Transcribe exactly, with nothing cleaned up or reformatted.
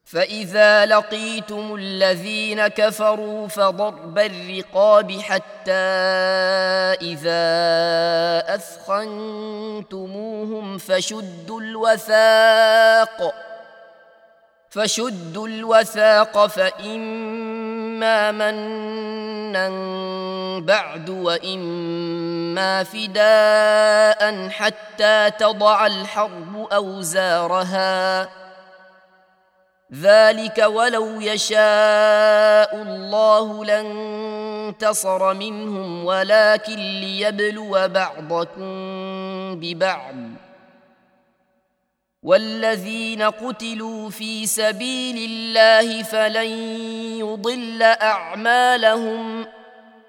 فإذا لقيتم الذين كفروا فضرب الرقاب حتى إذا أثخنتموهم فشدوا الوثاق فشدوا الوثاق فإما منا بعد وإما فداء حتى تضع الحرب أوزارها، ذلك ولو يشاء الله لانتصر منهم ولكن ليبلو بعضكم ببعض، والذين قتلوا في سبيل الله فلن يضل أعمالهم